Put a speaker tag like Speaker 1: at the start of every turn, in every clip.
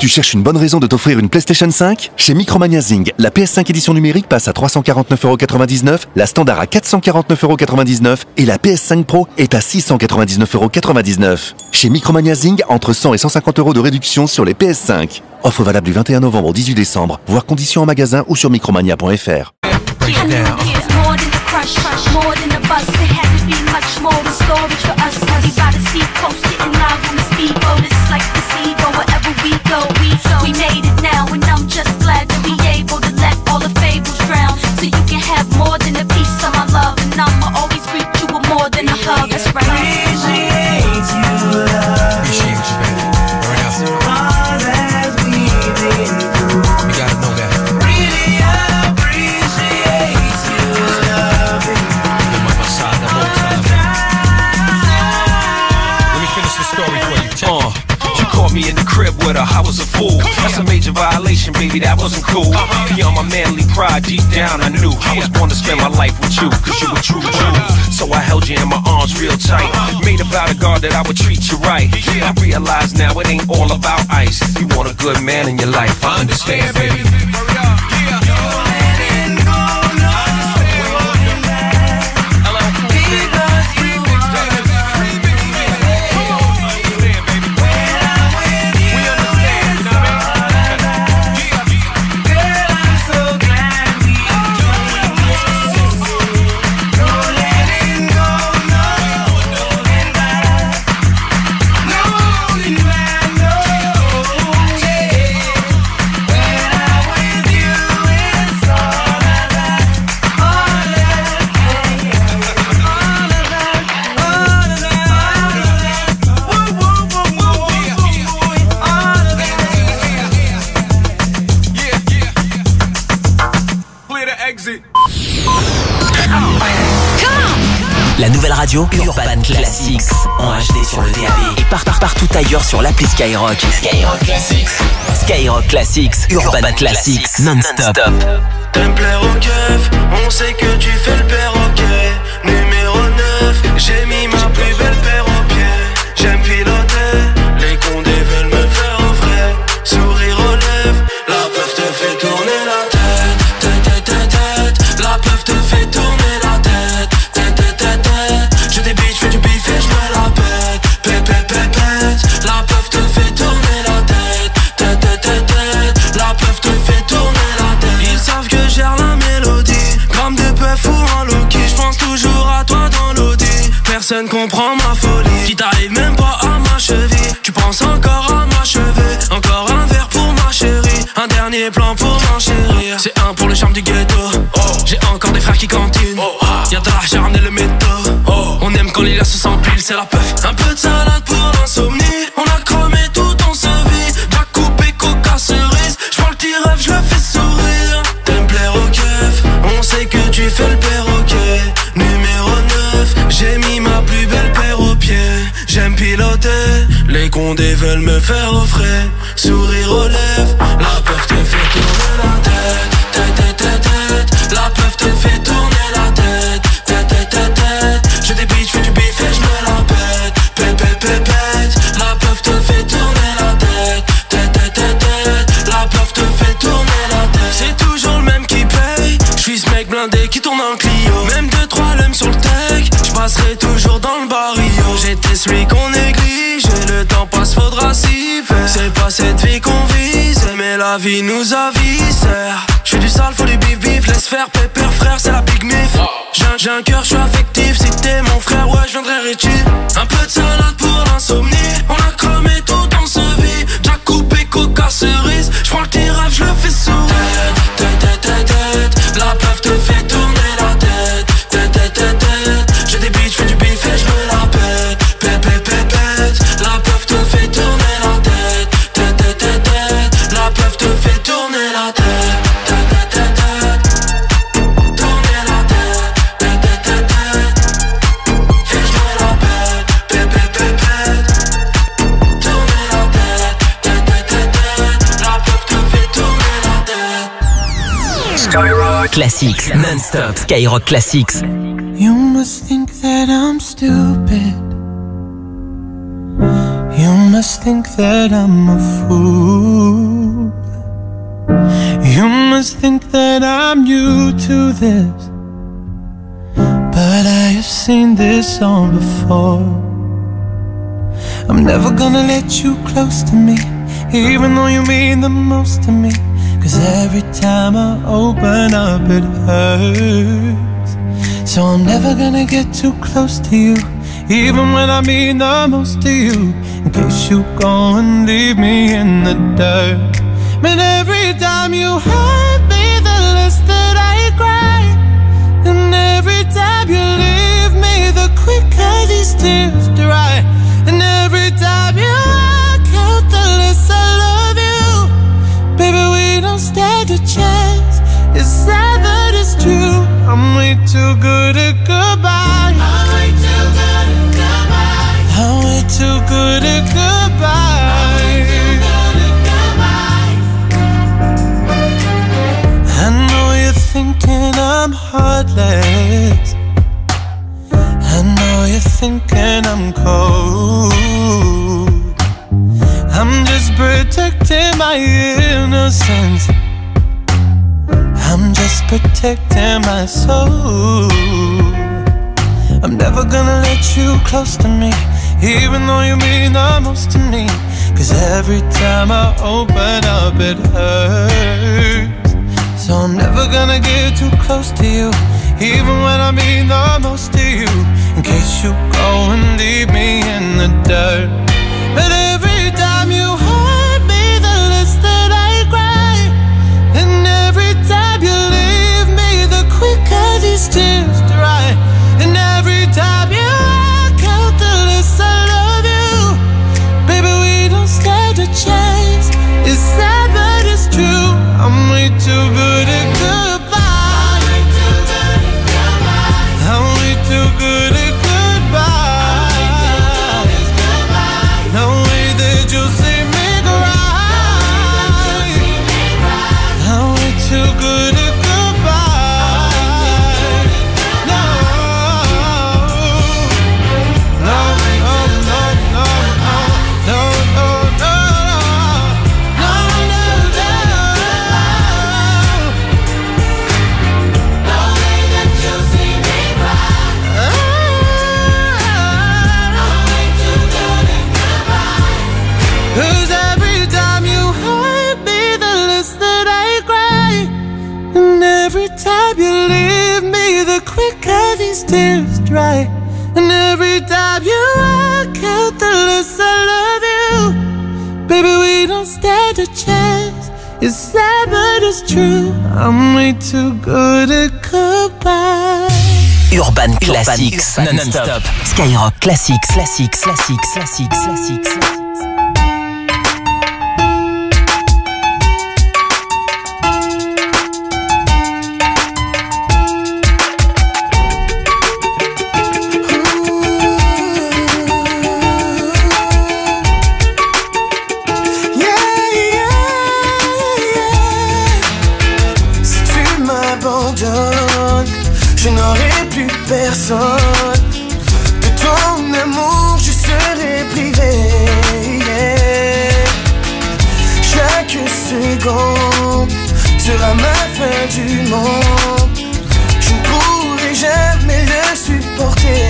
Speaker 1: Tu cherches une bonne raison de t'offrir une PlayStation 5 ? Chez Micromania Zing, la PS5 édition numérique passe à 349,99€, la standard à 449,99€ et la PS5 Pro est à 699,99€. Chez Micromania Zing, entre 100 et 150€ de réduction sur les PS5. Offre valable du 21 novembre au 18 décembre, voir conditions en magasin ou sur micromania.fr.
Speaker 2: We made it now, and I'm just glad to be able to let all the fables drown. So you can have more than a piece of my love, and I'ma always treat you with more than a hug. That's right.
Speaker 3: Appreciate you, love.
Speaker 4: Appreciate you, baby. Word up.
Speaker 3: All that we've been through.
Speaker 4: You gotta know that.
Speaker 3: Really appreciate you, love.
Speaker 4: Been by my side the whole time. Let me finish the story for you. Check it.
Speaker 5: You caught me in the crib with her, I was a fool. That's a major violation, baby, that wasn't cool. Beyond my manly pride, deep down I knew I was born to spend my life with you, cause you were true. So I held you in my arms real tight. Made a vow to God that I would treat you right. I realize now it ain't all about ice. You want a good man in your life, I understand, baby.
Speaker 6: La nouvelle radio Urban Classics en HD sur le DAB et partout ailleurs sur l'appli Skyrock. Skyrock Classics. Skyrock Classics, Urban Classics, non-stop.
Speaker 3: T'aimes plaire au keuf, on sait que tu fais le perroquet. Numéro 9, j'ai mis ma plus belle paire aux pieds. J'aime piloter, les condés veulent me faire au frais. Sourire aux lèvres, la peuf te fait tourner la tête. La peuf te fait tourner la tête. Je débite, fais du bif et je me la pète. La peuf te fait tourner la tête. La peuf te fait tourner la tête. Ils savent que gère la mélodie. Gramme de peuf ou un Loki, j'pense toujours à toi dans l'audi. Personne comprend ma folie. Qui t'arrive même pas à ma cheville. Tu penses encore à ma cheveux. Encore un verre pour ma chérie. Un dernier plan pour m'enchérir. C'est un pour le charme du ghetto. J'ai encore des frères qui cantinent. Y'a de l'argent, ramener le métaux. On aime quand les liens se s'empilent, c'est la puff. Un peu de salade pour l'insomnie. On a cramé tout, on se vit. Jack coupé, coca, cerise. J'prends le petit rêve, je le fais sourire. T'aimes plaire au keuf, on sait que tu fais le perroquet. Numéro 9, j'ai mis ma plus belle paire aux pieds. J'aime piloter, les condés veulent me faire au frais. Sourire aux lèvres, la puff te fait tourner la tête. La puff te fait tourner la tête. Je débite, fais du bif et je me la pète. La puff te fait tourner la tête. La puff te fait tourner la tête. C'est toujours le même qui paye. J'suis ce mec blindé qui tourne en Clio. Même 2-3 l'homme sur le tech, j'passerai toujours dans le barrio. J'étais celui qu'on néglige et le temps passe, faudra s'y faire. C'est pas cette vie qu'on vise, mais la vie nous avisère. J'fais du sale, faut du bif, laisse faire, pépère frère, c'est la big mif. J'ai un cœur, j'suis affectif, si t'es mon frère, ouais, j'viendrai Richie. Un peu de salade pour l'insomnie, on a cramé tout, on se vit. Jack coupé, coca, cerise, j'prends le petit rêve, j'le fais sourire. La puff te fait tourner la tête. Je débite, j'fais du bif et j'me la pète. La puff te fait tourner la tête. La puff te fait tourner la tête.
Speaker 6: Classics, non-stop, Skyrock Classics.
Speaker 7: You must think that I'm stupid. You must think that I'm a fool. to this, but I have seen this song before. I'm never gonna let you close to me, even though you mean the most to me. 'Cause every time I open up it hurts. So I'm never gonna get too close to you, even when I mean the most to you. In case you go and leave me in the dirt. Man, every time you hurt me, the less that I cry. And every time you leave me, the quicker these tears dry. And every time you walk out, the less I love you. Baby, we don't stand a chance. It's sad but it's true. I'm way too good at goodbye. I'm way too good at goodbye. I'm way too good at goodbye. I know you're thinking I'm heartless. I know you're thinking I'm cold. I'm just protecting my innocence. I'm just protecting my soul. I'm never gonna let you close to me, even though you mean the most to me. 'Cause every time I open up it hurts. So I'm never gonna get too close to you, even when I mean the most to you. In case you go and leave me in the dirt. But every time you hurt me, the less that I cry. And every time you leave me, the quicker these tears dry. And every time you walk out, the less I love you. Baby, we don't stand a chance. It's sad but it's true. I'm way too good at goodbye. I'm way too good at goodbye. I'm way too good at goodbye. No way that you'll see me cry. I'm way too good at goodbye. No, no, no, no, no, no, no, no, no, no, no, no way that you'll see me cry. I'm way too good at goodbye. 'Cause every time you hurt me, the less that I cry. And every time you leave me, the quicker these tears dry. And every time you walk out, the less I love you. Baby, we don't stand a chance. It's sad but it's true. I'm way too good at goodbye.
Speaker 6: Urban Classics, non-stop. Skyrock Classics, classics, classics, classics, classics.
Speaker 8: Je n'aurai plus personne. De ton amour je serai privé. Chaque seconde sera ma fin du monde. Je ne pourrai jamais le supporter.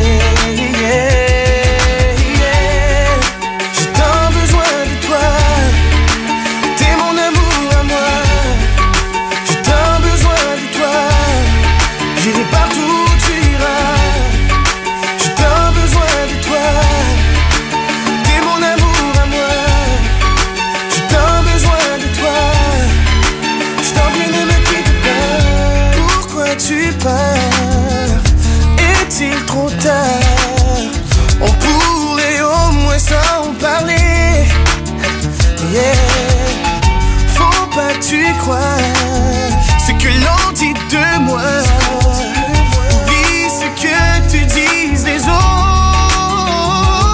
Speaker 8: J'ai tant besoin de toi. T'es mon amour à moi. J'ai tant besoin de toi. J'irai partout où tu iras. J'ai tant besoin de toi. T'es mon amour à moi. J'ai tant besoin de toi. Je t'en prie, ne me quitte pas. Pourquoi tu pars? Est-il trop tard? On pourrait au moins s'en parler. Yeah. Faut pas que tu crois ce que l'on dit de moi. Oublie ce que te disent les autres.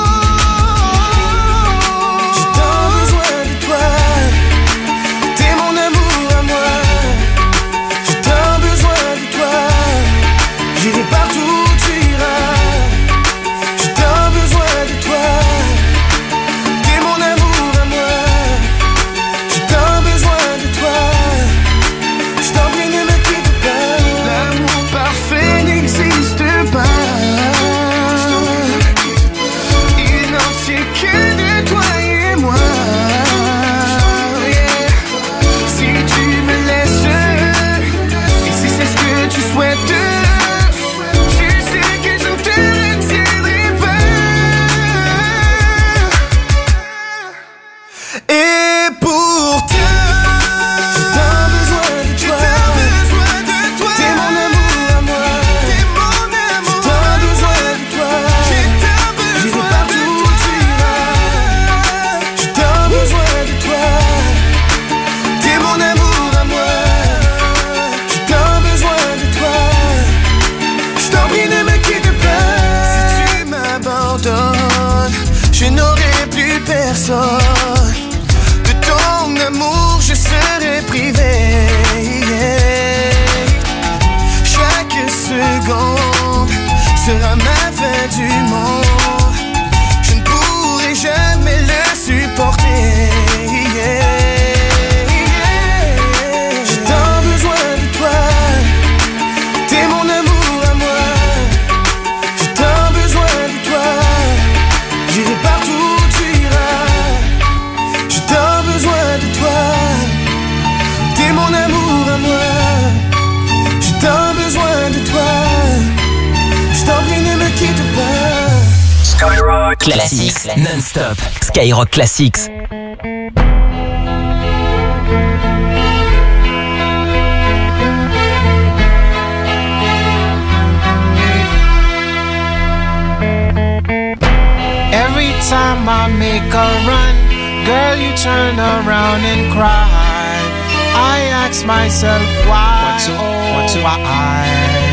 Speaker 8: J'ai tant besoin de toi. T'es mon amour à moi. J'ai tant besoin de toi. J'irai partout où tu iras. J'ai tant besoin de toi. T'es mon amour à moi. J'ai tant besoin de toi. Je t'en prie, ne me quitte pas.
Speaker 6: Classics non-stop. Skyrock Classics.
Speaker 9: Every time I make a run, girl, you turn around and cry. I ask myself why, why?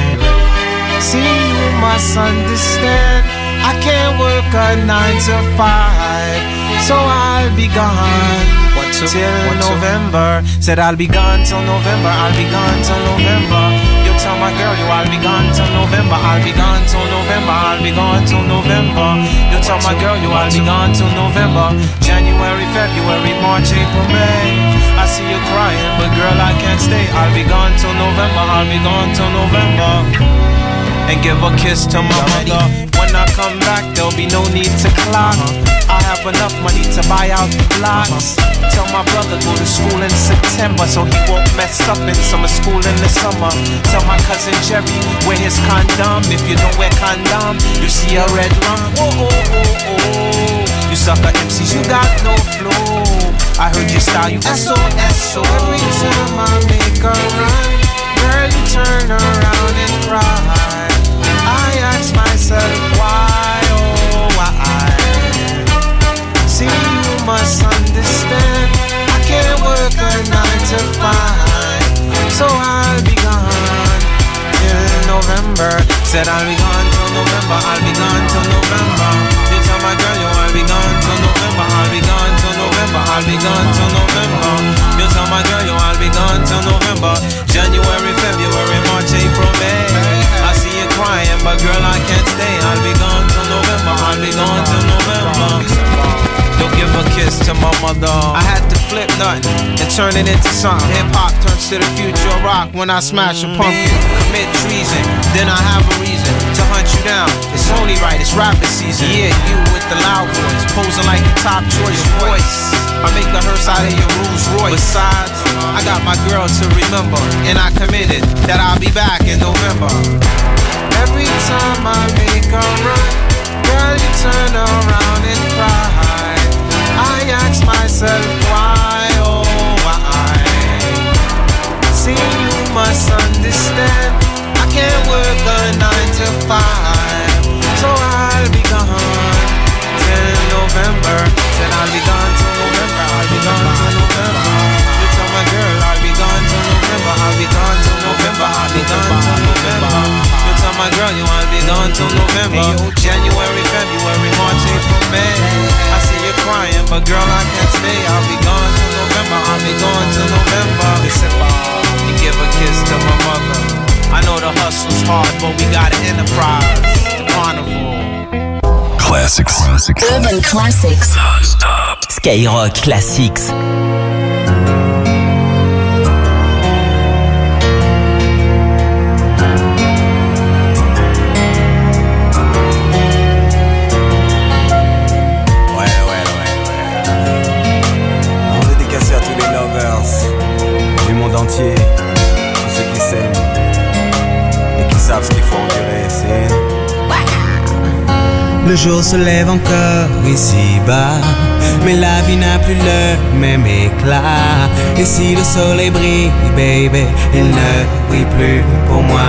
Speaker 9: See, you must understand, I can't work a 9 to 5, so I'll be gone till November. Said I'll be gone till November, I'll be gone till November. You tell my girl, I'll be gone till November, I'll be gone till November, I'll be gone till November. You tell my girl, I'll be gone till November. January, February, March, April, May. I see you crying, but girl, I can't stay. I'll be gone till November, I'll be gone till November. And give a kiss to my mother. When I come back, there'll be no need to clock. I have enough money to buy out blocks. Tell my brother go to school in September, so he won't mess up in summer school in the summer. Tell my cousin Jerry wear his condom. If you don't wear condom, you see a red rum. Oh, oh, oh, oh. You sucker MCs, you got no flow. I heard your style, you SOS. Every time I make a run, girl, you turn around and cry. I ask myself why, oh why? See, you must understand, I can't work a 9 to 5, so I'll be gone till November. Said I'll be gone till November, I'll be gone till November. You tell my girl, I'll be gone till November, I'll be gone till November, I'll be gone till November. You tell my girl, I'll be gone till November. January, February, March, April, May. I see you crying, but girl, I can't stay. I'll be gone till November, I'll be gone till November. Don't give a kiss to my mother. I had to flip nothing and turn it into something. Hip-hop turns to the future of rock when I smash a pumpkin. Commit treason, then I have a reason to hunt you down. It's only right, it's rapping season. Yeah, you with the loud voice, posing like your top choice voice. I make a hearse out of your Rolls Royce. Besides, I got my girl to remember, and I committed that I'll be back in November. Every time I make a run, girl, you turn around and cry. I ask myself why, oh why? See, you must understand, I can't work a 9 to 5, so I'll be gone till November. Said I'll be gone till November, I'll be gone till November. You tell my girl I'll be gone till November, I'll be gone till November, I'll be gone till November. You tell my girl I'll be gone till November. January, February, March, April, May. I see you crying, but girl I can't stay. I'll be gone till November, I'll be gone till November. You give a kiss to my mother. I know the hustle's hard, but we got an enterprise, the carnival.
Speaker 1: Classics.
Speaker 10: Urban Classics.
Speaker 1: Non-stop.
Speaker 6: Skyrock Classics.
Speaker 11: On est décassé à tous les lovers du monde entier, tous ceux qui s'aiment et qui savent ce qu'il faut endurer, c'est...
Speaker 12: Le jour se lève encore ici-bas, mais la vie n'a plus le même éclat. Et si le soleil brille, baby, il ne brille plus pour moi.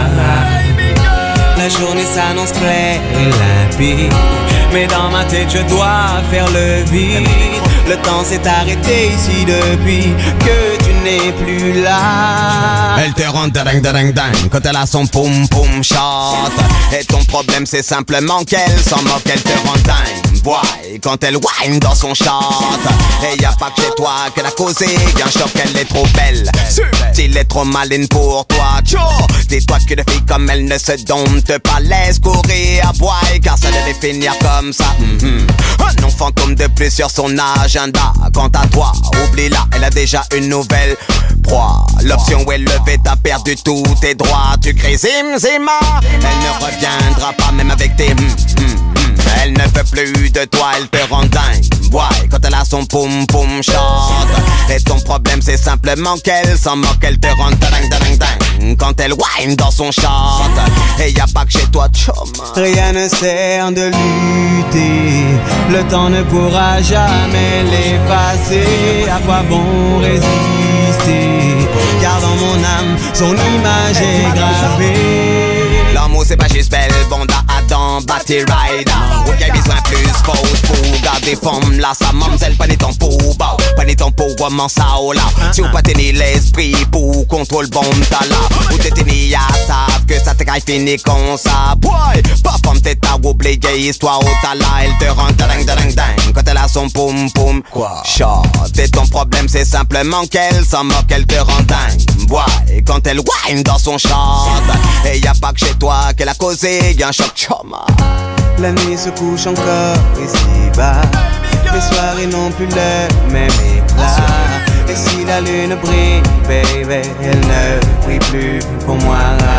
Speaker 12: La journée s'annonce claire et limpide, mais dans ma tête je dois faire le vide. Le temps s'est arrêté ici depuis que tu n'es plus là.
Speaker 13: Elle te rend ding ding ding quand elle a son poum poum shot. Et ton problème c'est simplement qu'elle s'en moque, elle te rend dingue. Boy, quand elle whine dans son shot. Et y'a pas que chez toi qu'elle a causé, bien sûr qu'elle est trop belle. S'il est trop maline pour toi, tcho. Dis-toi que les filles comme elle ne se domptent pas, laisse courir à boy, car ça devait finir comme ça. Un nom fantôme de plus sur son agenda. Quant à toi, oublie-la, elle a déjà une nouvelle proie. L'option élevée, t'as perdu tous tes droits. Tu cries zim zima, elle ne reviendra pas même avec tes Elle ne veut plus de toi, elle te rend dingue. Ouais, quand elle a son poum poum shot. Et ton problème c'est simplement qu'elle s'en moque, elle te rend ding. Quand elle whine dans son short. Et y a pas que chez toi, chum.
Speaker 12: Rien ne sert de lutter, le temps ne pourra jamais l'effacer. À quoi bon résister? Car dans mon âme, son image est gravée.
Speaker 13: L'amour c'est pas juste belle, bande à Adam, Batty Rider. Où y'a besoin plus fausse pour garder forme là, sa mamzelle, prenez ton pot, prenez ton pot, vraiment ça oh là. Si vous pas tenez l'esprit pour contrôle bon t'as là. Ou t'es tenu à savent que ça te caille fini comme ça. Boy, pas femme t'es à oublier histoire au t'as là. Elle te rend ding. Quand elle a son poum poum. Quoi? Shot, et ton problème c'est simplement qu'elle s'en moque, elle te rend dingue. Boy, quand elle whine dans son shot. Et y a pas que chez toi qu'elle a causé, y'a un choc choma.
Speaker 12: La nuit se couche encore ici-bas. Les soirées n'ont plus le même éclat. Et si la lune brille, baby, elle ne brille plus pour moi.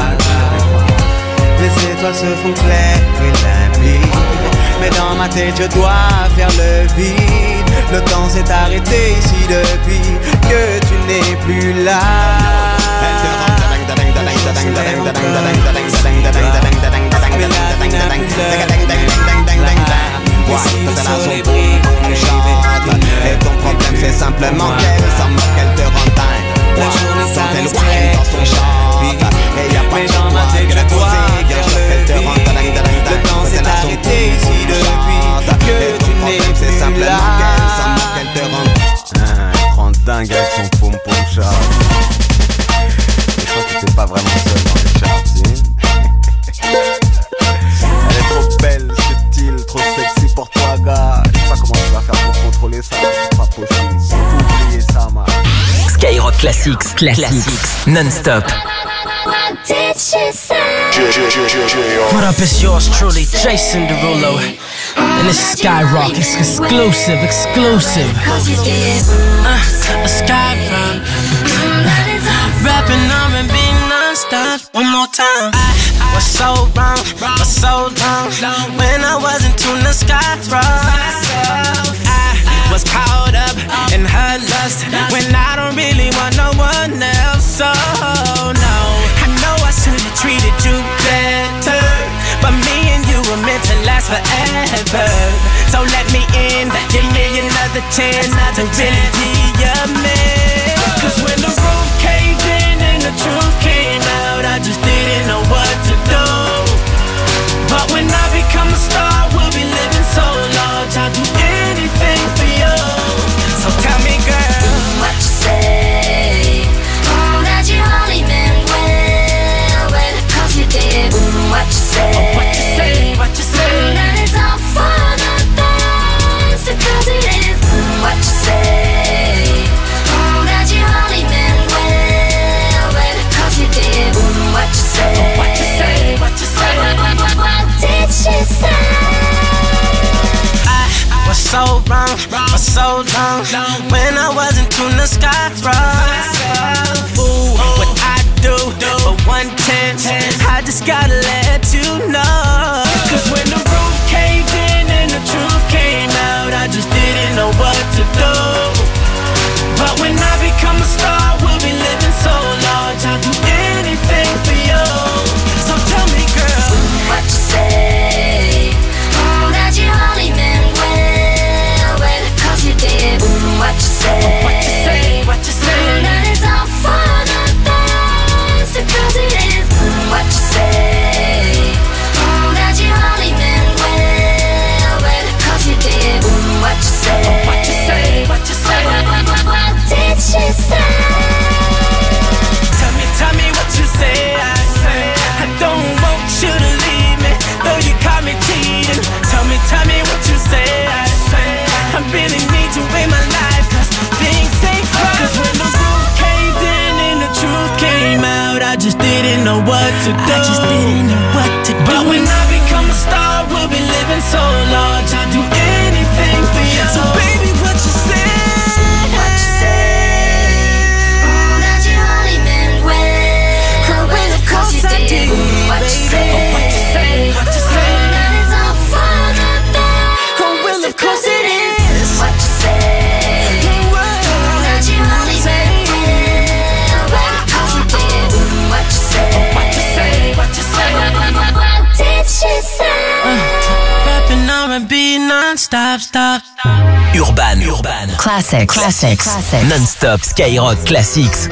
Speaker 12: Les étoiles se font claires et limpides. Mais dans ma tête je dois faire le vide. Le temps s'est arrêté ici depuis que tu n'es plus là.
Speaker 13: Et ton problème c'est simplement qu'elle s'en moque, qu'elle te rend dingue.
Speaker 12: La journée s'arrête
Speaker 13: dans son char. Et y'a pas
Speaker 12: mais dans ma tête je dois faire le vide. Le temps s'est arrêté ici depuis que tu n'es plus là.
Speaker 13: Elle te rend dingue avec son poum poum chat. Je crois que t'es pas vraiment seul dans les charts. Elle est trop belle, subtile, trop sexy pour toi gars. Je sais pas comment tu vas faire pour contrôler ça. C'est pas possible, faut oublier ça man.
Speaker 6: Skyrock Classics, non-stop.
Speaker 14: What up, it's yours truly, Jason Derulo. And this is Skyrock, it's exclusive. A Skyrock, rapping R&B non-stop. One more time. I was so wrong for so long when I wasn't tuned to Skyrock. I was caught up in her lust when I don't really want no one else. So no, I know I should've treated you better, but me and you were meant to last forever. So let me in, give me another chance to really be your man. Cause when the roof caved in and the truth came out, I just didn't know what to do. But when I become a star, we'll be living so large, I'll do anything for you. So tell me girl,
Speaker 2: what you say? That you only meant well, cause you did. What you say?
Speaker 14: what you say?
Speaker 2: That it's all for the best, because it is. What you say? That you only meant well, cause you did. What you say?
Speaker 14: What you say?
Speaker 2: What did she say?
Speaker 14: I was so wrong for so long when I wasn't tuned to Skyrock. Ooh, what I do for one chance, I just gotta let you know. Cause when the roof caved in and the truth came out, I just didn't know what to do. But when I become a star, we'll be living so large, I'll do anything for you. So tell me girl,
Speaker 2: what you say? That you only meant well, cause you did. What you say?
Speaker 14: what you say? What you say?
Speaker 2: That it's all for the best, because it is. What you say? That you only meant well, cause you did. What you say?
Speaker 14: What you say? What you say?
Speaker 2: What did she say?
Speaker 14: Tell me what you say. I don't want you to leave me, though you caught me cheating. Tell me what you say. I really need you in my life, cause things ain't right. Cause when the roof caved in and the truth came out, I just didn't know what to do. But when I become a star, we'll be living so large, I'll do anything for you. So baby, what you say?
Speaker 2: What you say? That you only meant well, of course you did. What you say?
Speaker 14: What you say? What you say?
Speaker 2: That is all for the best.
Speaker 14: Oh well, of course it is.
Speaker 2: What you say? That you only meant
Speaker 14: non-stop, stop.
Speaker 6: Urban
Speaker 10: Classics.
Speaker 6: Non-stop Skyrock Classics.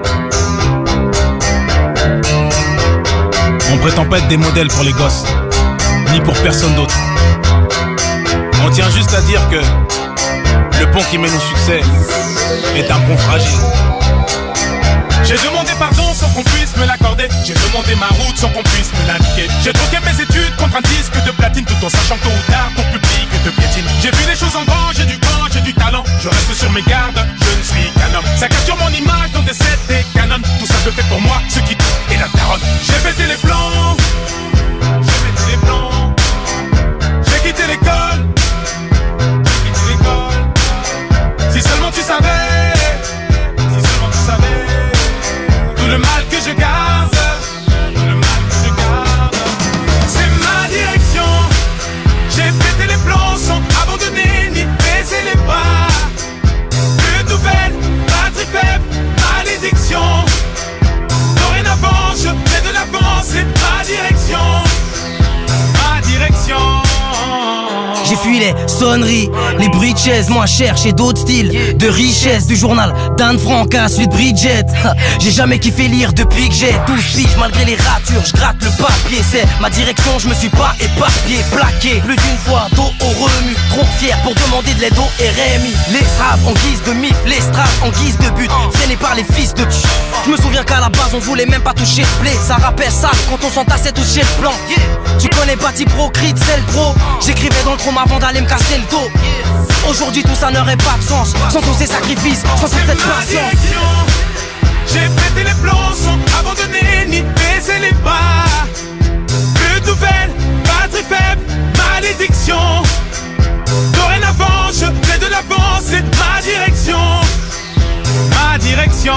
Speaker 15: On prétend pas être des modèles pour les gosses, ni pour personne d'autre. On tient juste à dire que le pont qui mène au succès est un pont fragile. J'ai demandé pardon sans qu'on puisse me l'accorder. J'ai demandé ma route sans qu'on puisse me l'indiquer. J'ai troqué mes études contre un disque de platine, tout en sachant tôt ou tard ton public te piétine. J'ai vu les choses en grand, j'ai du camp, j'ai du talent. Je reste sur mes gardes, je ne suis qu'un homme. Ça capture mon image dans des sets et canons. Tout ça je fais pour moi, ce qui tout est la daronne. J'ai pété les plans, j'ai pété les plans. J'ai quitté l'école, j'ai quitté l'école. Si seulement tu savais, si seulement tu savais. Tout le mal que je garde, tout le mal que je garde, c'est ma direction. J'ai pété les plombs sans abandonner ni baisser les bras. Une nouvelle batterie faible, malédiction. Dorénavant je fais de l'avant, c'est ma direction. Ma direction.
Speaker 16: J'ai fui les sonneries, les bruits de chaises moins chers chez d'autres styles de richesse. Du journal d'Anne Frank à celui de Bridget. J'ai jamais kiffé lire depuis que j'ai 12 piges. Malgré les ratures, je gratte le papier. C'est ma direction, je me suis pas éparpillé. Plaqué plus d'une fois, dos au remue. Trop fier pour demander de l'aide au RMI. Les straps en guise de mif, les straps en guise de but. Freinés par les fils de pute. Je me souviens qu'à la base on voulait même pas toucher le blé. Ça rappelle ça quand on s'entassait tous chez le plan. Tu connais Bati Pro, Crit, c'est le pro. J'écrivais dans le chrome avant d'aller me casser le dos. Aujourd'hui tout ça n'aurait pas de sens sans tous ces sacrifices, sans toute cette patience.
Speaker 15: J'ai pété les plombs sans abandonner ni baisser les bras. Plus de nouvelles, batterie faible, malédiction. Dorénavant je fais de l'avant, c'est ma direction. Ma direction.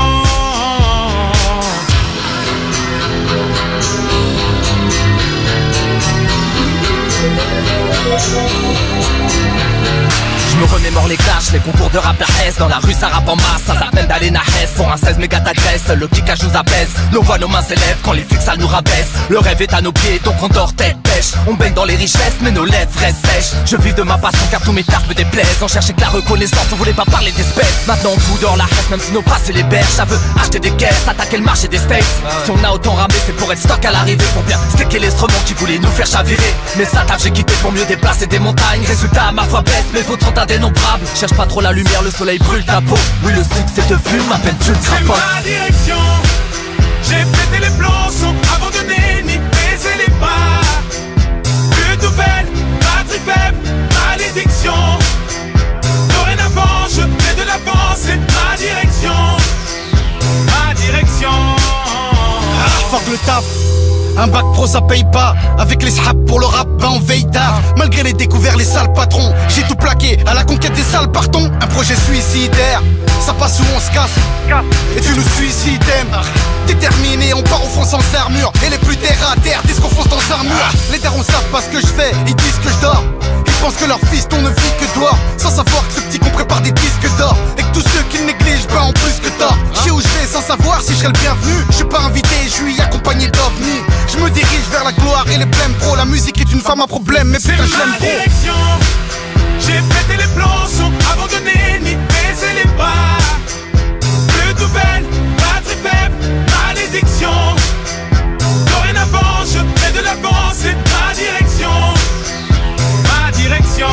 Speaker 17: Je me remémore les clashs, les concours de rap S. Dans la rue ça rappe en masse, ça s'appelle d'aller na Hess. Pour un 16 méga t'agresse, le kickage nous apaise. Nos voix, nos mains s'élèvent quand les flics ça nous rabaisse. Le rêve est à nos pieds, donc on dort tête pêche. On baigne dans les richesses, mais nos lèvres restent sèches. Je vis de ma passion car tous mes tartes me déplaisent. On cherchait que la reconnaissance, on voulait pas parler d'espèces. Maintenant on fout dehors la reste, même si nos passes et les berges. Ça veut acheter des caisses, attaquer le marché des States. Si on a autant ramé, c'est pour être stock à l'arrivée. Pour bien sticker l'instrument qui voulait nous faire chavirer. Mais ça taf, j'ai quitté pour mieux déplacer des montagnes. Résultat, ma foi baisse, mais vôtres sont indénombrables. Cherche pas trop la lumière, le soleil brûle ta peau. Oui, le succès te fume, à peine tu le crapotes.
Speaker 15: C'est ma direction. J'ai pété les plombs sans abandonner ni baisser les bras. Plus de nouvelles, batterie faible, malédiction. Dorénavant je fais de l'avant, c'est ma direction. Ma direction.
Speaker 18: Fuck le taf. Un bac pro ça paye pas. Avec les sraps pour le rap, ben on veille tard. Malgré les découvertes, les sales patrons. J'ai tout plaqué à la conquête des sales partons. Un projet suicidaire, ça passe ou on se casse. Et tu nous suicides. Déterminé, on part au fond sans armure. Et les plus terre à terre disent qu'on fonce dans armure. Les darons savent pas ce que je fais, ils disent que je dors. Ils pensent que leur fiston ne vit que dehors. Sans savoir que ce petit qu'on prépare des disques d'or. Et que tous ceux qui le négligent, ben en plus que tort. Je sais où je vais sans savoir si je serai le bienvenu. Je suis pas invité, je suis accompagné d'ovnis. Je me dirige vers la gloire et les blèmes pro. La musique est une femme à problème, mais putain je l'aime trop.
Speaker 15: J'ai pété les plombs sans abandonner ni baisser les bras. Plus de nouvelles, batterie faible, malédiction. Dorénavant je fais de l'avant, c'est ma direction. Ma direction.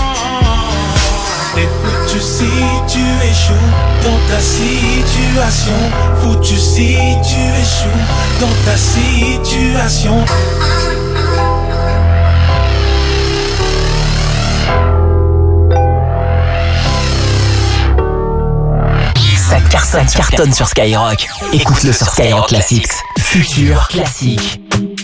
Speaker 3: T'es foutu si tu échoues dans ta situation. Foutu si tu échoues dans ta situation.
Speaker 6: Ça cartonne sur Skyrock. Écoute-le sur Skyrock Classics. Futur classique.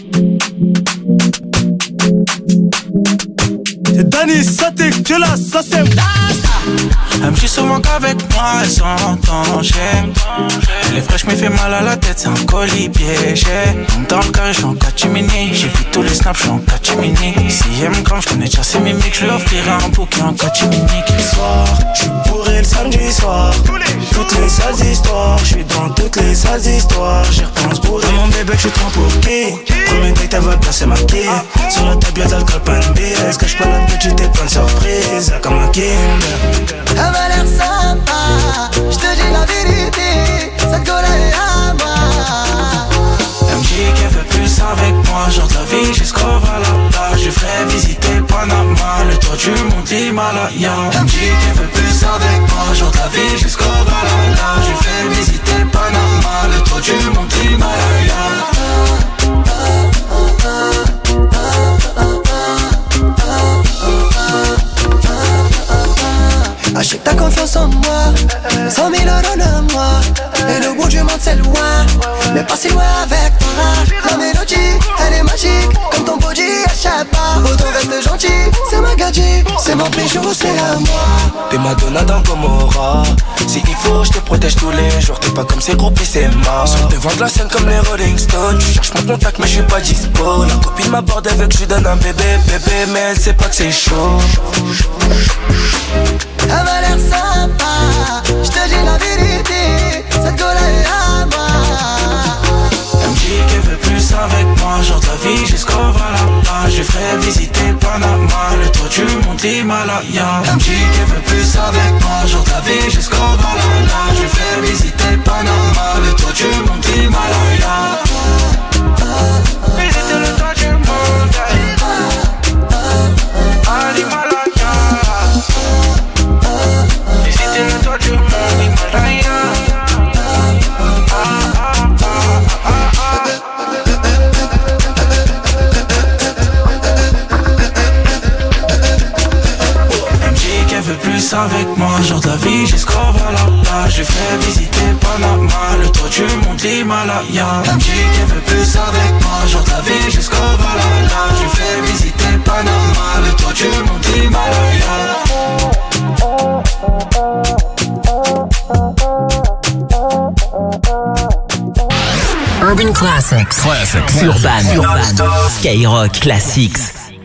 Speaker 3: C'est Danny, ça dégueulasse, ça c'est. Elle me dit souvent qu'avec moi elle s'entend, j'aime. Elle est fraîche mais fait mal à la tête, c'est un colis piégé. Dans le carré, j'suis en catimini. J'ai vu tous les snaps, j'suis en catimini. Si elle me crame, j'connais déjà ses mimiques. J'lui offrirai un bouquet en catimini. Soir, j'suis bourré le samedi soir. Toutes les sales histoires, j'suis dans le
Speaker 19: toutes les sales histoires, j'y repense pour mon bébé, je suis trop pour qui? Premier date, elle va passer ma quille. Sur la table, y'a de l'alcool, pas une bise. Cache pas la petite, t'es plein de surprises, comme un Kinder.
Speaker 8: Elle m'a l'air sympa, j'te dis la vérité, cette go est à moi.
Speaker 19: Elle me dit qu'elle veut plus avec moi, genre de la vie jusqu'au Valhalla. Je ferai visiter Panama, le toit du mont Himalaya. Elle me dit qu'elle veut plus avec moi, genre de la vie jusqu'au Valhalla. Je ferai visiter Panama, le toit du mont Himalaya.
Speaker 8: Achète ta confiance en moi, 100 000 euros de moi. Et le bout du monde c'est loin, mais pas si loin avec toi. La mélodie, elle est magique, comme ton body, échappe pas. Autant reste gentil, c'est ma gadget, c'est mon bijou, c'est à moi.
Speaker 19: T'es Madonna dans Gomorrah. Si il faut, je te protège tous les jours. T'es pas comme ces groupies, c'est mort. Sur devant de la scène comme les Rolling Stones. Tu cherches mon contact, mais je suis pas dispo. La copine m'aborde avec, je lui donne un bébé, mais elle sait pas que c'est chaud.
Speaker 8: Elle m'a l'air sympa, j'te dis la vérité, cette go est à moi.
Speaker 19: Elle me dit qu'elle veut plus avec moi, genre de la vie jusqu'au Valhalla. Je ferai visiter Panama, le toit du mont Himalaya. Elle me dit qu'elle veut plus avec moi, genre de la vie jusqu'au Valhalla. Je ferai visiter Panama, le toit du mont Himalaya. Visiter le toit du monde à l'Himalaya. Visiter le toit du monde Himalaya. Elle me dit qu'elle veut plus avec moi, genre de la vie jusqu'au Valhalla. Je ferai visiter Panama, le toit du mont Himalaya. Elle me dit qu'elle veut plus avec moi, genre de la vie jusqu'au Valhalla. Je ferai visiter Panama, le toit du mont Himalaya.
Speaker 6: Urban Classics. Urban. Skyrock Classics.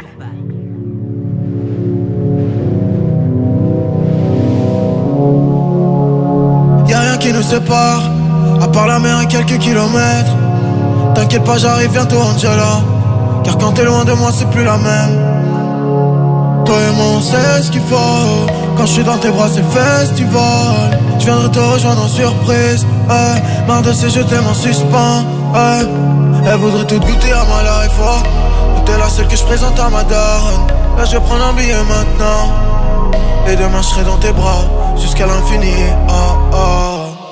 Speaker 18: Y'a rien qui nous sépare, à part la mer et quelques kilomètres. T'inquiète pas, j'arrive bientôt, Angela. Car quand t'es loin de moi, c'est plus la même. Toi et moi, on sait ce qu'il faut. Quand je suis dans tes bras, c'est le festival. Je viendrai te rejoindre en surprise. Ouais. Marre de ces jeux, t'aimes en suspens. Ouais. Elle voudrait tout goûter à ma life. Oh. T'es la seule que je présente à ma daronne. Là, je vais prendre un billet maintenant. Et demain, je serai dans tes bras jusqu'à l'infini. Oh, oh.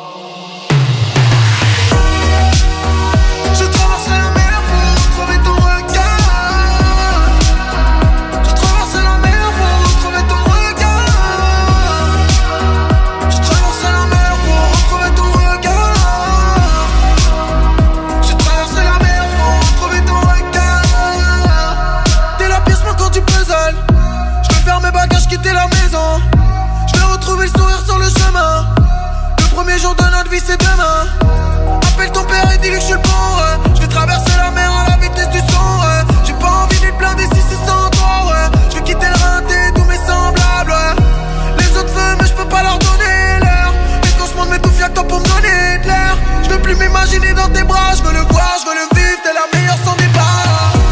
Speaker 18: C'est demain. Appelle ton père et dis-lui que je suis le bon. Ouais. Je vais traverser la mer à la vitesse du son. Ouais. J'ai pas envie d'être blindé si c'est sans toi. Ouais. Je vais quitter le rinté, tous mes semblables. Ouais. Les autres veulent mais je peux pas leur donner l'air. Et quand je monte mes tout fiac, toi pour me donner de l'air. Je veux plus m'imaginer dans tes bras. Je veux le voir, je veux le vivre. T'es la meilleure sans débat.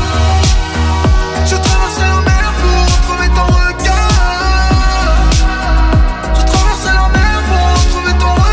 Speaker 18: Je traverserai la mer pour retrouver ton regard. Je traverserai la mer pour retrouver ton regard.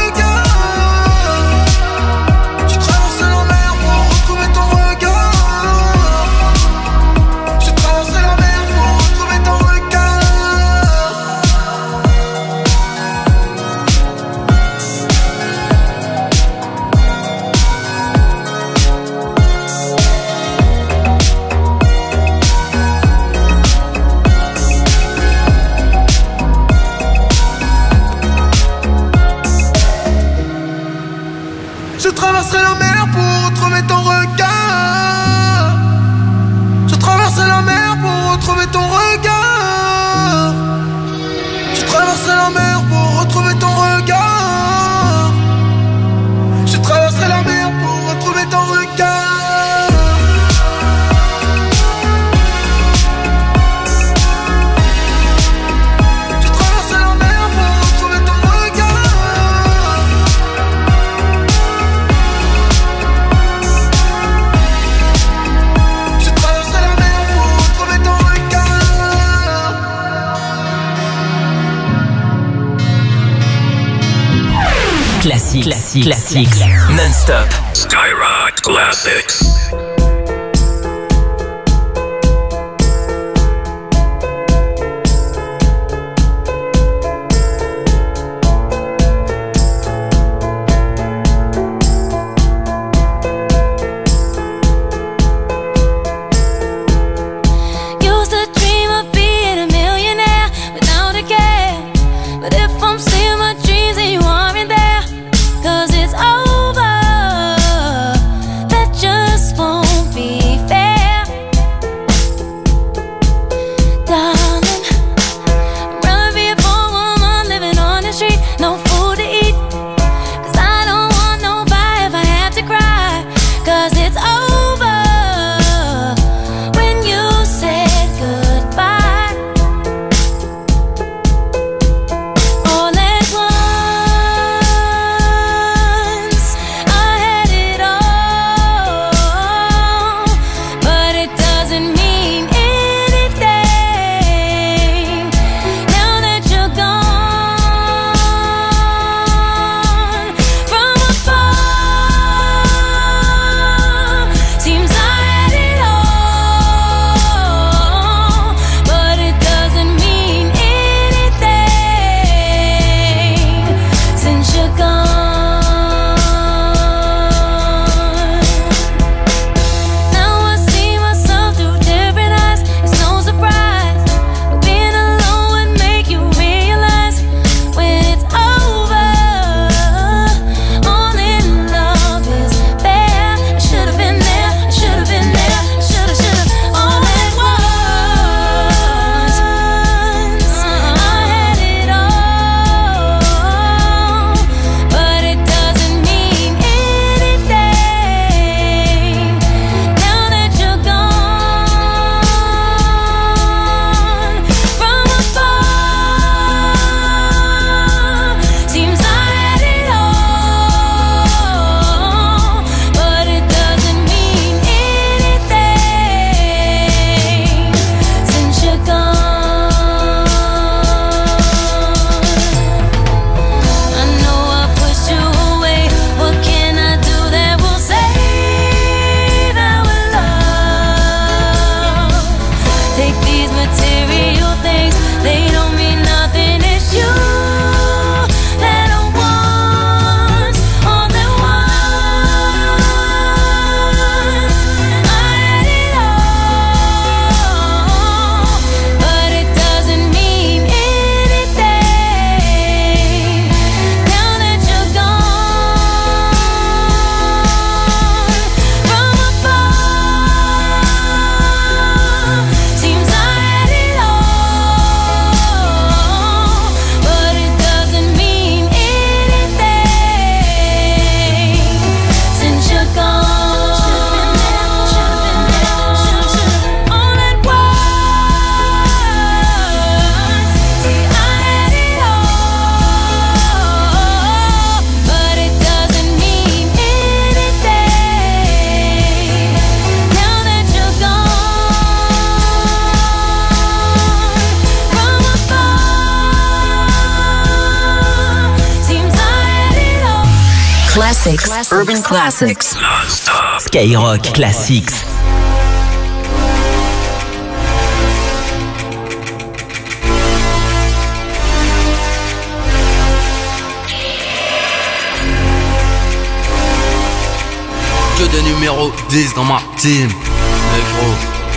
Speaker 18: Je traverserai la mer pour retrouver ton regard. Je traverserai la mer pour retrouver ton regard. Je traverserai la mer pour retrouver ton regard. Je traverserai la mer pour retrouver ton regard. Je traverserai la mer pour retrouver ton regard.
Speaker 6: Classics. Non-stop.
Speaker 20: Skyrock Classics.
Speaker 10: Classics. Urban Classics.
Speaker 6: Skyrock Classics.
Speaker 21: Que des numéros 10 dans ma team, négro.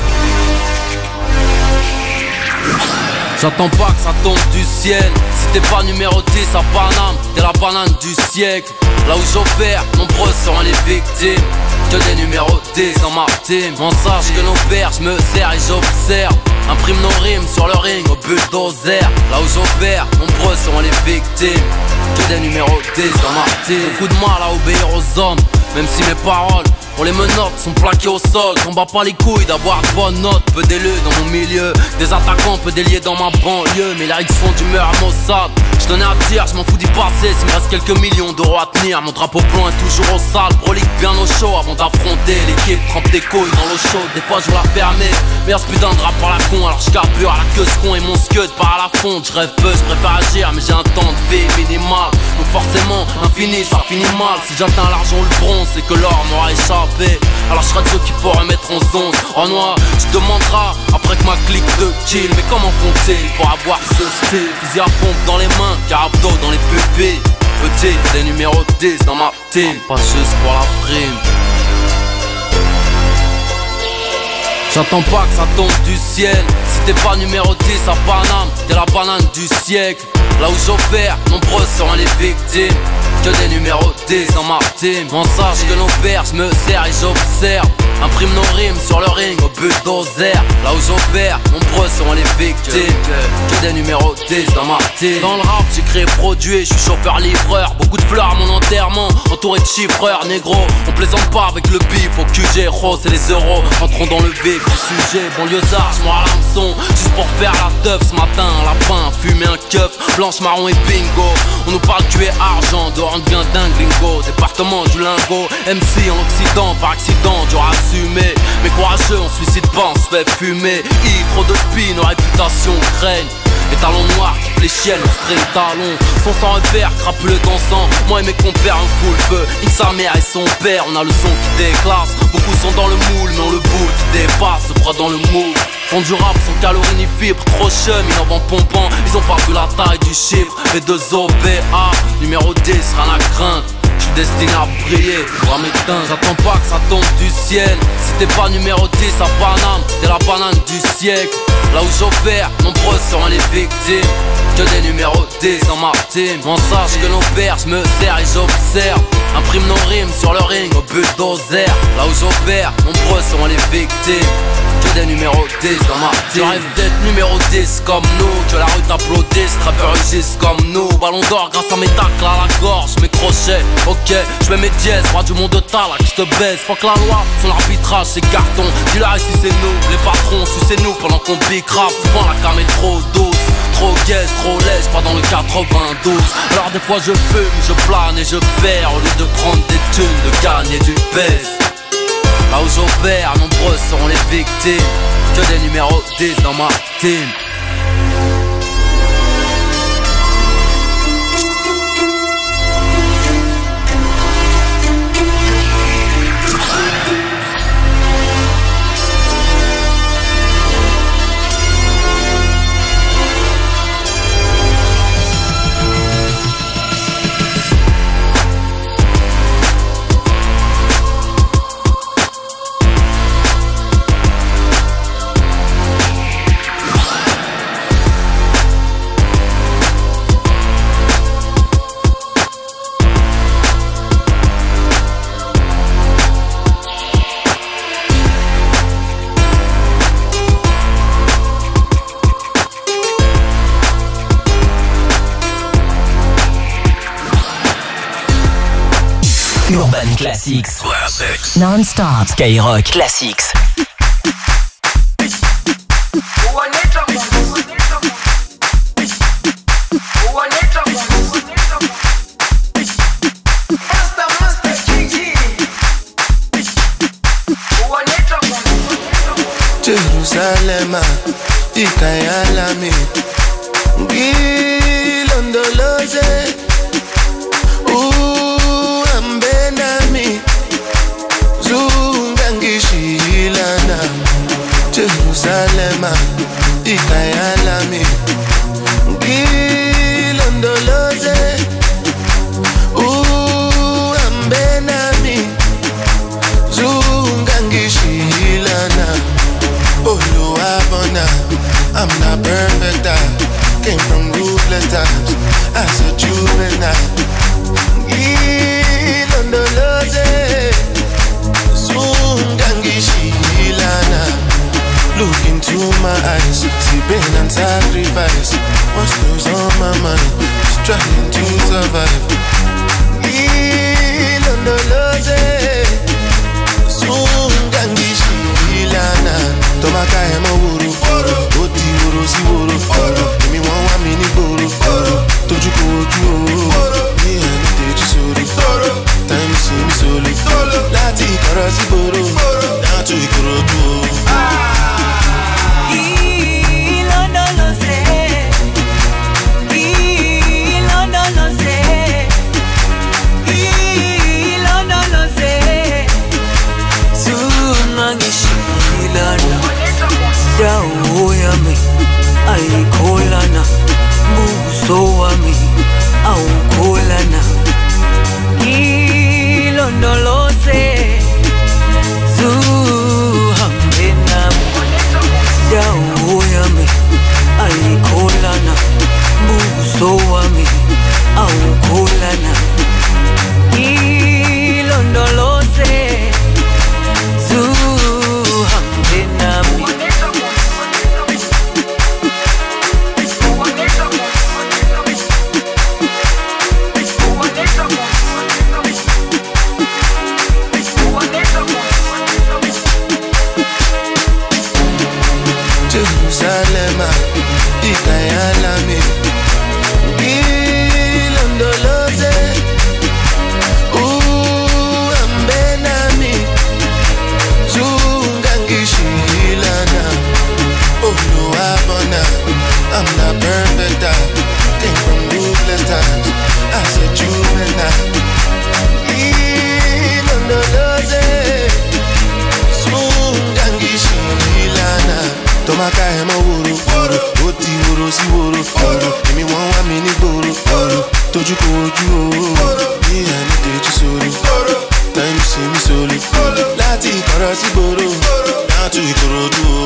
Speaker 21: J'attends pas que ça tombe du ciel. Si t'es pas numéro 10 à Paname, t'es la banane du siècle. Là où j'opère, nombreux seront les victimes. Que des numéros 10 dans ma team. On sache que nos pères, je me sers et j'observe. Imprime nos rimes sur le ring au bulldozer. Là où j'opère, nombreux seront les victimes. Que des numéros 10 dans ma team. Beaucoup de mal à obéir aux hommes, même si mes paroles pour les menottes sont plaquées au sol. J'en bats pas les couilles d'avoir de bonnes notes. Peu d'élus dans mon milieu, des attaquants, peu déliés dans ma banlieue. Mes lyrics sont d'humeur à Mossad. tenais à dire, je m'en fous d'y passer. S'il me reste quelques millions d'euros à tenir, mon drapeau blanc est toujours au sale. Brolique bien au chaud avant d'affronter l'équipe. Trempe des couilles dans l'eau chaude, des fois je la fermer. Mais ce putain de drap par la con, alors je carbure à la queue ce con et mon scud part à la fonte. Je rêve peu, je préfère agir, mais j'ai un temps de vie minimal. Donc forcément, l'infini ça finit mal. Si j'atteins l'argent ou le bronze, c'est que l'or m'aura échappé. Alors je serai de ceux qu'il faut remettre en zone. En noir, tu demanderas après que ma clique de kill. Mais comment font-ils pour avoir ce style? Fusil à pompe dans les mains, carabdo dans les pupilles. Petit, des numéros 10 dans ma team, pas juste pour la prime. J'attends pas que ça tombe du ciel. Si t'es pas numéro 10 à Paname, t'es la banane du siècle. Là où j'opère, nombreux seront les victimes. Que des numéros 10 dans ma team. On sache que nos pères, je me sers et j'observe. Imprime nos rimes sur le ring au bulldozer. Là où j'opère, nombreux seront les victimes. Que des numéros 10 dans ma team. Dans le rap, j'ai créé produit, je suis chauffeur-livreur. Beaucoup de fleurs à mon enterrement, entouré de chiffreurs, négro. On plaisante pas avec le bif au QG, rose et les euros. Entrons dans le vif du sujet, banlieusard, je mords à l'hameçon. Juste pour faire la teuf ce matin, un lapin, fumer un keuf, blanche, marron et bingo. On nous parle tu es argent, dehors on devient dingue, lingo. Département du lingot, MC en Occident, par accident, dur à assumer. Mais courageux, on suicide pas, on se fait fumer. Trop de spin, nos réputations craignent. Les talons noirs qui fléchiennent, on string talons. Son sans repère, crapuleux dansant. Moi et mes compères, on fout le feu. Nique sa mère et son père, on a le son qui déclasse. Beaucoup sont dans le moule, mais on le boule qui dépasse, se bras dans le moule. Font du rap sans calories ni fibres, trop chum, ils en vendent pompant. Ils ont pas vu la taille du chiffre. V2OBA, numéro 10, rien à craindre. J'suis destiné à briller, pour m'éteindre. J'attends pas que ça tombe du ciel. Si t'es pas numéro 10 à Paname, t'es la banane du siècle. Là où j'opère, nombreux seront les victimes. Que des numéros 10 dans ma team. On sache que nos pères, je me sers et j'observe. Imprime nos rimes sur le ring au bulldozer. Là où j'opère, nombreux seront les victimes. Que des numéros 10 dans ma team. Je rêve d'être numéro 10 comme nous. Que la rue t'applaudisse, rappeurs rugissent comme nous. Ballon d'or grâce à mes tacles à la gorge, mes crochets. Ok, je mets mes dièses, roi du monde de Tala, qui te baise. Fuck la loi, son arbitrage c'est carton. Dis-leur ici c'est nous, les patrons, sucez-nous pendant qu'on bicrape. Souvent la cam est trop douce. Trop gaze, trop lèche, pas dans le 92. Alors des fois je fume, je plane et je perds. Au lieu de prendre des thunes, de gagner du pèse. Là où j'opère, nombreux seront les victimes. Que des numéros 10 dans ma team.
Speaker 6: Urban Classics. Non-stop. Skyrock Classics.
Speaker 8: Jerusalem, Ikayalami, Gilondoloze, Ambenami, Zungangishilana. Jerusalem, Ikayalami, Gilondoloze, Ambenami, Zungangishilana. Oluwabona, I'm not perfect, I came from ruthless times as a juvenile. Ilondoloze, Zungangishilana. Look into my eyes, see pain and sacrifice. What goes on my mind, just trying to survive. Ilondoloze, Zungangishilana. Tomaka emo wuru, oti wuru si wuru. Give me one minute buru, tojuku Siboro, down to Ikorodu.
Speaker 4: Dawo yami ayikholana buso wami awukholana ilondoloze zuhambe nami dawo yami ayikholana buso wami awukholana ilondoloze zuhambe nami.
Speaker 8: Jerusalem, Ikayalami, Ilondoloze, Ambenami, Zungangishilana, oh no abona, I'm not perfect, I came from ruthless times, as a juvenile, Ilondoloze, Zungangishilana. Tomaka hema woro, woro, oti woro si woro, woro. Emi won wa mi ni gboro, woro. Toju ko oju o, ni ani teju soro. Time see me solo, láti Ìkọ̀rọ̀ sí gboro, down to Ìkòròdú o.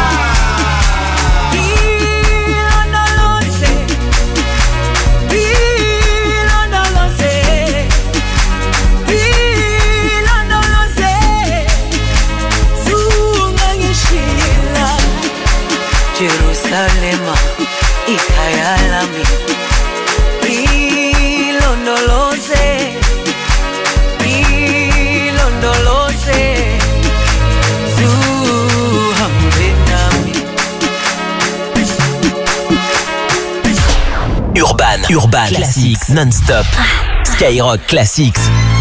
Speaker 4: Jerusalema, Ikayalami, Ilondoloze, Ilondoloze, zuhambe nami.
Speaker 6: Urban Classics non-stop. Skyrock Classics.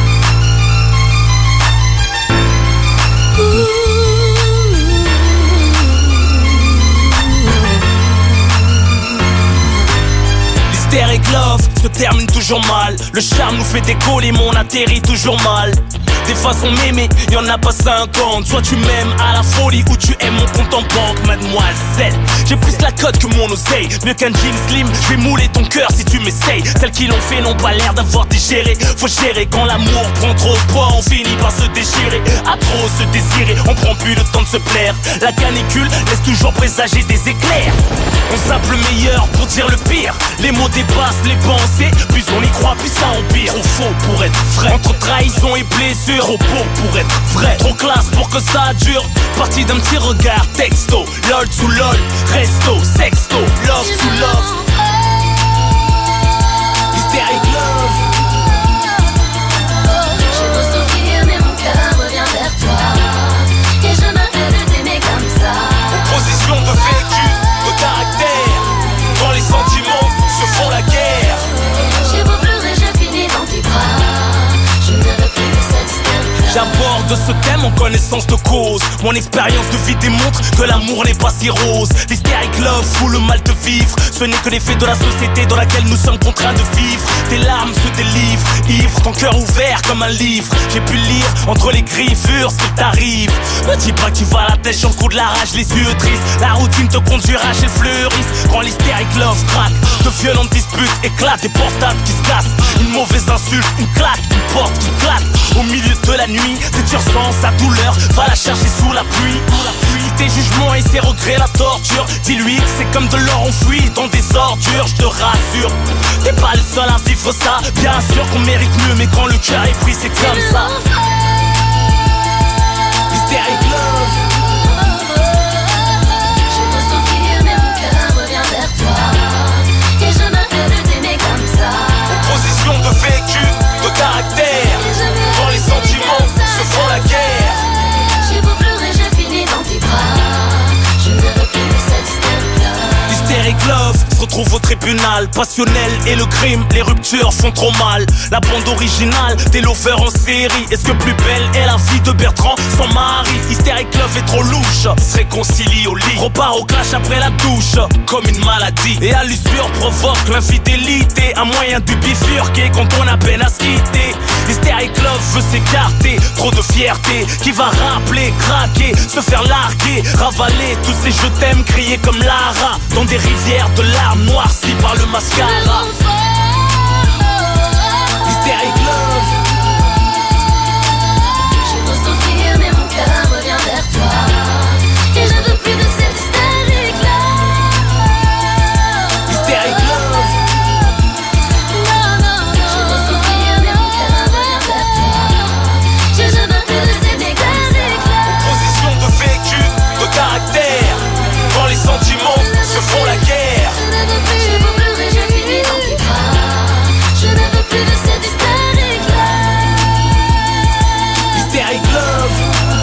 Speaker 22: Hystérique love se termine toujours mal. Le charme nous fait décoller mais on atterrit toujours mal. Des façons m'aimer, y'en a pas 50. Soit tu m'aimes à la folie ou tu aimes mon compte en banque, mademoiselle. J'ai plus la cote que mon oseille. Mieux qu'un jean slim, je vais mouler ton cœur si tu m'essayes. Celles qui l'ont fait n'ont pas l'air d'avoir digéré. Faut gérer quand l'amour prend trop de poids, on finit par se déchirer. À trop se désirer, on prend plus le temps de se plaire. La canicule laisse toujours présager des éclairs. On zappe le meilleur pour dire le pire. Les mots dépassent les pensées, plus on y croit, plus ça empire. Trop faux pour être vrai, entre trahison et blessure. Trop beau pour être vrai, trop classe pour que ça dure. Parti d'un petit regard, texto, lol sous lol, resto, sexto, love to love. Hystérique love.
Speaker 2: J'ai beau souffrir mais mon cœur revient vers toi. Et je me fais de t'aimer comme ça.
Speaker 22: Opposition de vécu, de caractère. Quand les sentiments se font la guerre.
Speaker 2: J'ai beau pleurer, je finis dans tes bras. Je ne veux plus de cette step.
Speaker 22: J'aborde ce thème en connaissance de cause. Mon expérience de vie démontre que l'amour n'est pas si rose. L'hystérique love fout le mal de vivre. Ce n'est que l'effet de la société dans laquelle nous sommes contraints de vivre. Tes larmes se délivrent, ivre, ton cœur ouvert comme un livre. J'ai pu lire entre les griffures ce qui t'arrive. Me dis pas que tu vas à la tête, j'en coup de la rage, les yeux tristes. La routine te conduira chez le fleuriste. Quand l'hystérique love craque, de violentes disputes éclatent, des portables qui se cassent. Une mauvaise insulte, une claque, une porte qui claque. Au milieu de la nuit, si tu ressens sa douleur, va la chercher sous la pluie. Si tes jugements et ses regrets la torture, dis-lui que c'est comme de l'or enfoui dans des ordures, je te rassure. T'es pas le seul à vivre ça, bien sûr qu'on mérite mieux, mais quand le cœur est pris, c'est comme ça. Hystérique love.
Speaker 2: J'ai beau souffrir mais mon cœur revient vers toi. Et je me fais de t'aimer comme ça.
Speaker 22: Opposition de vécu, de caractère. Quand les sentiments se font la guerre.
Speaker 2: J'ai beau pleurer, je finis dans tes bras. Je ne veux plus de cette step-là.
Speaker 22: Hystérique love se retrouve retrouve au tribunal. Passionnel et le crime, les ruptures font trop mal. La bande originale, des lovers en série. Est-ce que plus belle est la vie de Bertrand sans mari? Hystérique Love est trop louche, ils se réconcilient au lit. Repart au clash après la douche, comme une maladie. Et à l'usure provoque l'infidélité. Un moyen de bifurquer quand on a peine à se quitter. Hystérique Love veut s'écarter, trop de fierté. Qui va rappeler, craquer, se faire larguer, ravaler tous ces je t'aime criés comme Lara dans des rivières de larmes noircies par le mascara. Hystérique Love.
Speaker 2: J'ai beau souffrir mais mon cœur revient vers toi. Et je veux plus de cette hystérique love.
Speaker 22: Hystérique Love.
Speaker 2: Non, non, non. J'ai beau souffrir mais mon cœur revient vers toi. Je veux plus de cette hystérique love.
Speaker 22: Opposition de vécu, de caractère. Quand les sentiments se font la guerre.
Speaker 2: Je veux pleurer, je finis dans tes bras. Je ne veux plus de cette hystérique love.
Speaker 22: Hystérique Love.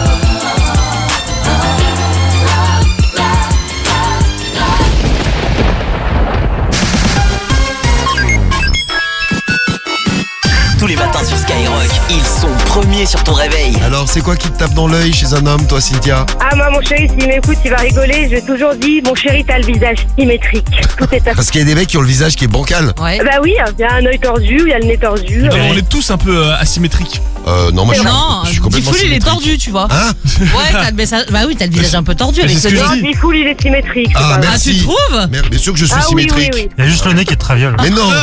Speaker 6: Tous les matins sur Skyrock, ils sont premiers sur ton réveil.
Speaker 5: Alors, c'est quoi qui te tape dans l'œil chez un homme, toi, Cynthia?
Speaker 7: Ah, moi, mon chéri, s'il m'écoute, il va rigoler. Je l'ai toujours dit, mon chéri, t'as le visage symétrique. Tout est à
Speaker 5: Parce qu'il y a des mecs qui ont le visage qui est bancal.
Speaker 7: Bah oui, il y a un œil tordu, il y a le nez tordu.
Speaker 15: On est tous un peu asymétriques.
Speaker 5: Non, moi je suis complètement
Speaker 23: Diffoul, il est
Speaker 5: symétrique.
Speaker 23: tordu, tu vois.
Speaker 5: Hein?
Speaker 23: Ouais, bah oui, t'as le visage un peu tordu avec ce
Speaker 7: Non,
Speaker 23: nez.
Speaker 7: Diffoul, il est symétrique. c'est
Speaker 5: Ah,
Speaker 7: pas vrai.
Speaker 5: merci.
Speaker 23: tu trouves?
Speaker 5: Merde, bien sûr que je suis
Speaker 7: Ah oui,
Speaker 5: symétrique.
Speaker 7: oui, oui.
Speaker 24: Il y a juste le nez qui est de traviole.
Speaker 5: Mais non.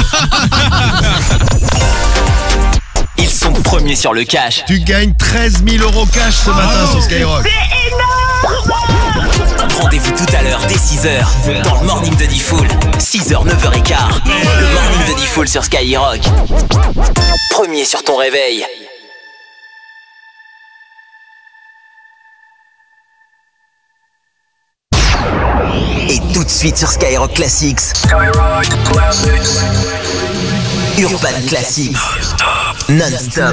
Speaker 6: Ils sont premiers sur le cash.
Speaker 5: Tu gagnes 13 000 € cash ce matin sur Skyrock.
Speaker 6: Rendez-vous tout à l'heure dès 6h dans le morning de Diffoul. 6h, 9h15. Le morning de Diffoul sur Skyrock. Premier sur ton réveil. Et tout de suite sur Skyrock Classics. Urban Classics. Non-stop.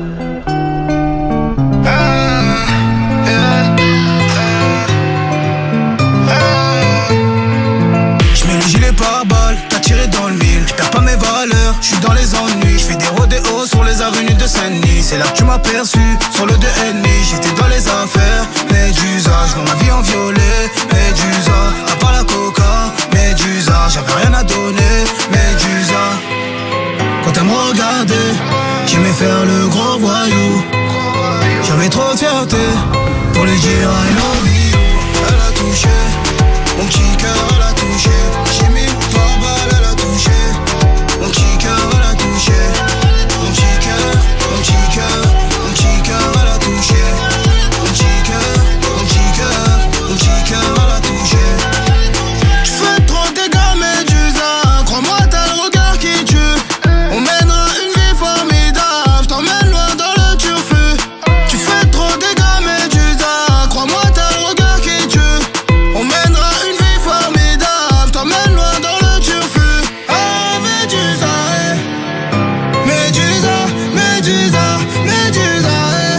Speaker 8: J'mets le gilet pare-balles, t'as tiré dans le mille. J'perds pas mes valeurs, j'suis dans les ennuis. J'fais des rodéos sur les avenues de Saint-Denis. C'est là que tu m'as perçu, sur le 2,5. J'étais dans les affaires, Médusa. J'vends ma vie en violet, Médusa. À part la coca, Médusa. J'avais rien à donner, Médusa. Quand elle me regardait, j'aimais faire le gros voyou. J'avais trop de fierté pour lui dire I love you. Elle a touché, mon petit cœur elle a touché. J'ai mis par balle, elle a touché. Mon petit cœur elle a touché. Mon petit cœur, mon petit cœur, mon petit cœur elle a touché. Mon petit cœur, mon petit cœur, mon petit cœur elle a touché. J'fais trop de dégâts Médusa. Crois-moi t'as le regard qui tue. On mènera une vie formidable. J't'emmène loin dans le turfu. Tu fais trop de dégâts Médusa. Crois-moi t'as le regard qui tue. On mènera une vie formidable. T'emmène loin dans le turfu. Ah Médusa, Médusa, Médusa, Médusa,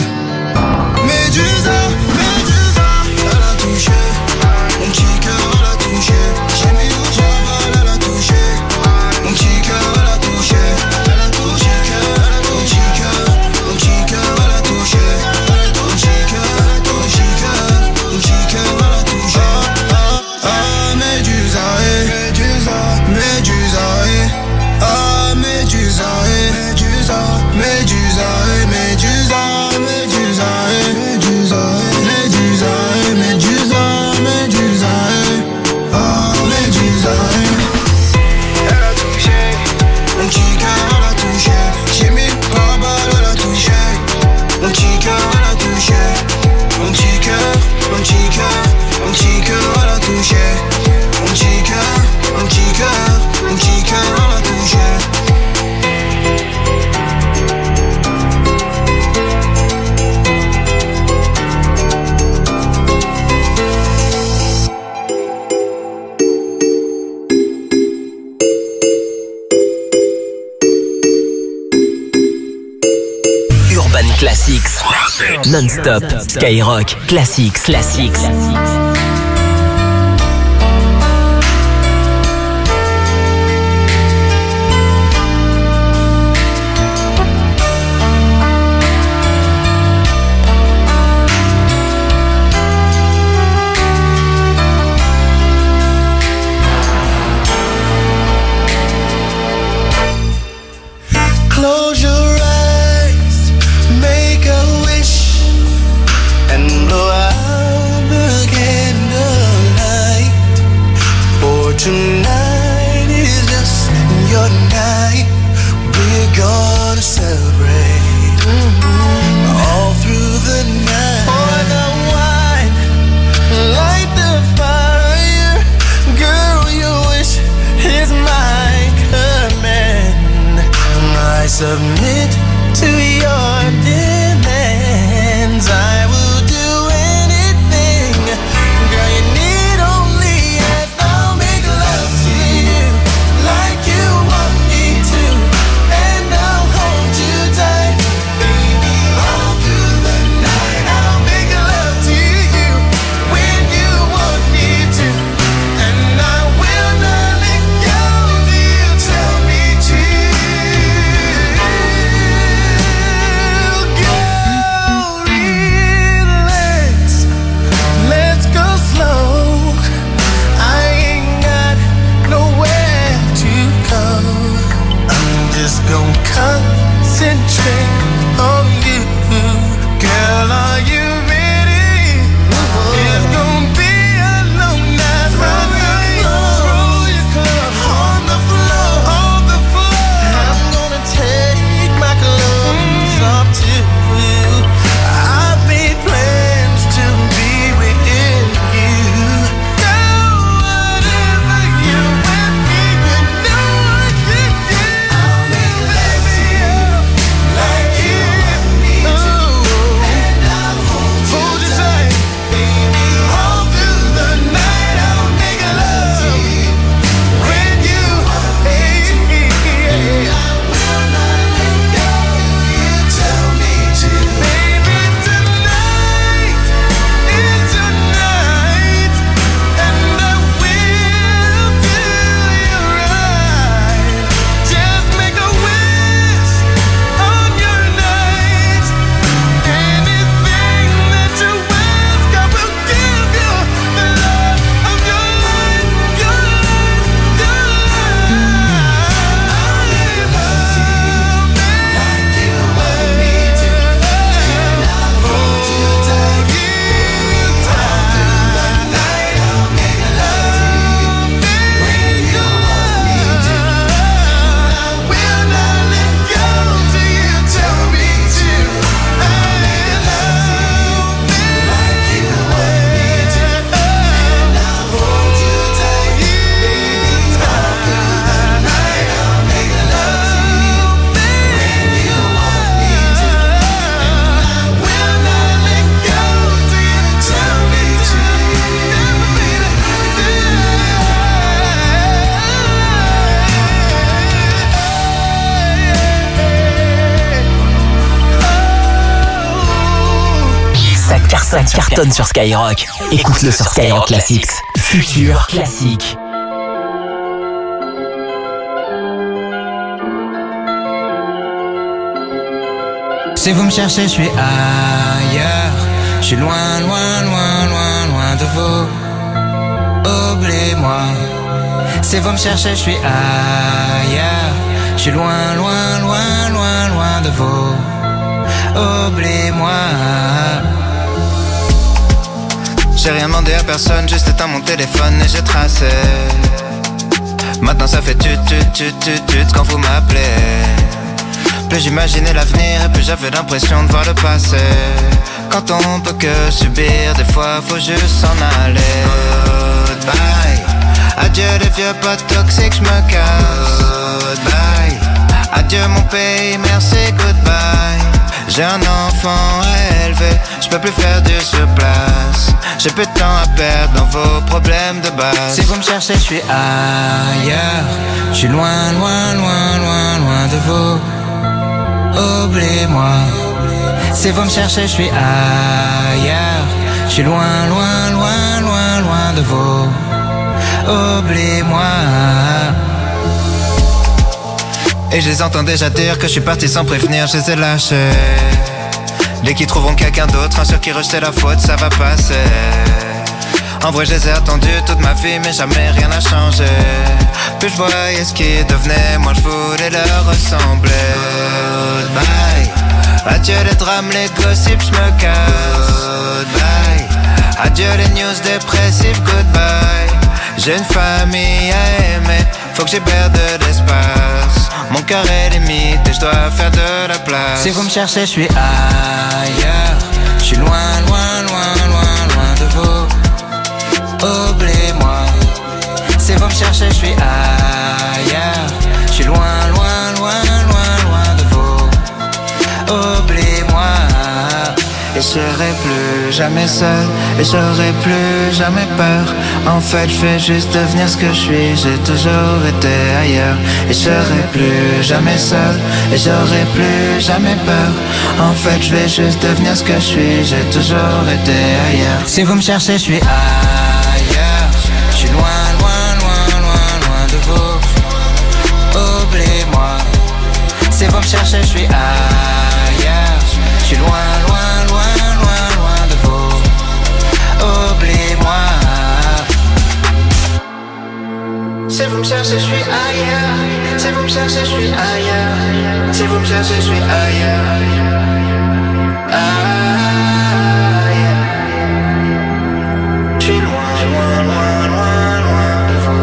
Speaker 8: Médusa, Médusa. Elle a touché, mon petit cœur elle a touché. J'ai mis au cheval, elle a touché. Mon petit cœur elle a touché. Elle a touché, mon petit cœur, mon petit cœur elle a touché. Mon petit cœur, mon petit cœur, mon petit cœur elle a touché. Ah Médusa, Médusa, Médusa, ah Médusa, Médusa, Médusa, Médusa, Médusa, Médusa, Médusa, Médusa, Médusa, ah Médusa. Elle a touché, mon petit cœur elle a touché. J'ai mis par balle, elle a touché. Mon petit cœur elle a touché. Mon petit cœur, mon petit cœur, mon petit cœur elle a touché. Mon petit cœur, mon petit cœur, mon petit cœur elle a touché.
Speaker 6: Urban Classics. Non-stop. Skyrock Classics. Ça cartonne sur Skyrock. Écoute-le sur Skyrock Classics. Futur classique.
Speaker 1: Si vous me cherchez, je suis ailleurs. Je suis loin, loin, loin, loin, loin de vous. Oubliez-moi. Si vous me cherchez, je suis ailleurs. Je suis loin, loin, loin, loin, loin de vous. Oubliez-moi. J'ai rien demandé à personne, juste éteint mon téléphone et j'ai tracé. Maintenant ça fait tut quand vous m'appelez. Plus j'imaginais l'avenir et plus j'avais l'impression de voir le passé. Quand on peut que subir, des fois faut juste s'en aller. Goodbye. Adieu les vieux potes toxiques, j'me casse. Goodbye. Adieu mon pays, merci, goodbye. J'ai un enfant à élever, j'peux plus faire du sur place. J'ai peu de temps à perdre dans vos problèmes de base. Si vous me cherchez, je suis ailleurs. Je suis loin, loin, loin, loin, loin de vous. Oubliez-moi. Si vous me cherchez, je suis ailleurs. Je suis loin, loin, loin, loin, loin de vous. Oubliez-moi. Et je les entends déjà dire que je suis parti sans prévenir, je les ai lâchés. Les qui trouveront quelqu'un d'autre, un sur qui rejeter la faute, ça va passer. En vrai je les ai attendus toute ma vie, mais jamais rien n'a changé. Plus je voyais ce qui devenait, moi je voulais leur ressembler. Goodbye. Adieu les drames, les gossips, je me casse. Goodbye. Adieu les news dépressives, goodbye. J'ai une famille à aimer, faut que j'héberde de l'espace. Mon cœur est limite et je dois faire de la place. Si vous me cherchez, je suis ailleurs. Je suis loin, loin, loin, loin, loin de vous. Oubliez-moi. Si vous me cherchez, je suis ailleurs. Je suis loin, loin, loin, loin, loin de vous. Oubliez-moi. Et je serai plus jamais seul, et j'aurai plus jamais peur. En fait je vais juste devenir ce que je suis, j'ai toujours été ailleurs. Et je serai plus jamais seul, et j'aurai plus jamais peur. En fait je vais juste devenir ce que je suis, j'ai toujours été ailleurs. Si vous me cherchez, je suis ailleurs. Je suis loin, loin, loin, loin, loin de vous. Oubliez-moi. Si vous me cherchez, je suis ailleurs. Je suis loin, loin, loin, loin, loin de vous. Oubliez-moi. Si vous me cherchez, je suis ailleurs. Si vous me cherchez, je suis ailleurs. Si vous me cherchez, je suis ailleurs. Je suis loin, loin, loin, loin, loin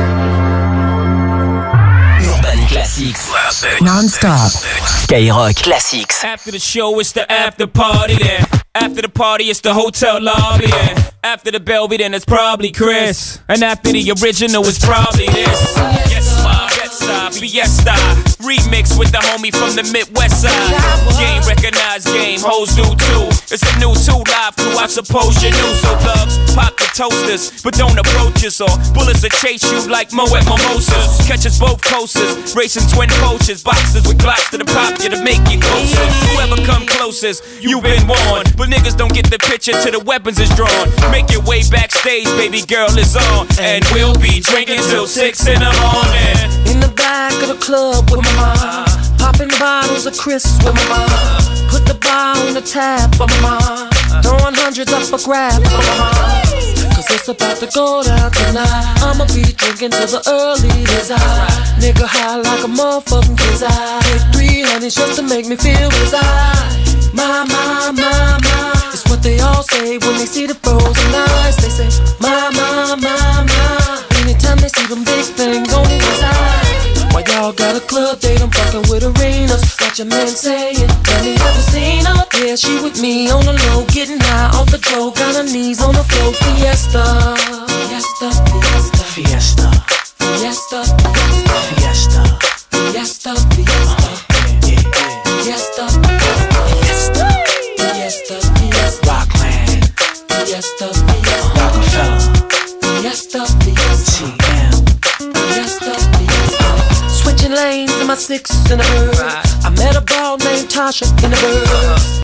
Speaker 1: de vous.
Speaker 6: Urban Classics. Non-stop. Skyrock Classics.
Speaker 22: After the show, it's the after party then. After the party, it's the hotel lobby then. After the Belvy, then it's probably Chris. And after the original, it's probably this. Yes, ma, Fiesta. Remix with the homie from the Midwest side. Game recognized game, hoes do too. It's a new 2 Live crew, I suppose you knew. So thugs, pop the toasters, but don't approach us, or bullets will chase you like Mo at Mimosas. Catch us both coasters, racing twin poachers, boxes with glocks to the pop you to make you closer. Whoever come closest, you've been warned. But niggas don't get the picture till the weapons is drawn. Make your way backstage, baby girl is on. And we'll be drinking till 6 in the morning.
Speaker 9: In the back of the club with my mom, popping bottles of crisps with my mom. Put the bar on the tab for my mom, throwing hundreds up for grabs for my mom. Cause it's about to go down tonight. I'ma be drinking till the early days. Nigga high like a motherfucking kid's eye. Take 3 honeys just to make me feel his eye. My, it's what they all say when they see the frozen eyes. They say, my, anytime they see them big things on his eye. Why y'all got a club date, I'm fucking with arenas. Got your man saying, have you ever seen her? Yeah, she with me on the low, getting high off the dough. Got her knees on the floor, fiesta. Fiesta, fiesta, fiesta. Fiesta, fiesta, fiesta. Fiesta, fiesta. Fiesta, fiesta. Fiesta, fiesta. Rockland. Fiesta, fiesta. Rockefeller. Fiesta, fiesta. TM. Fiesta, fiesta. Switching lanes in my 6 and a bird. I met a ball named Tasha in the bird.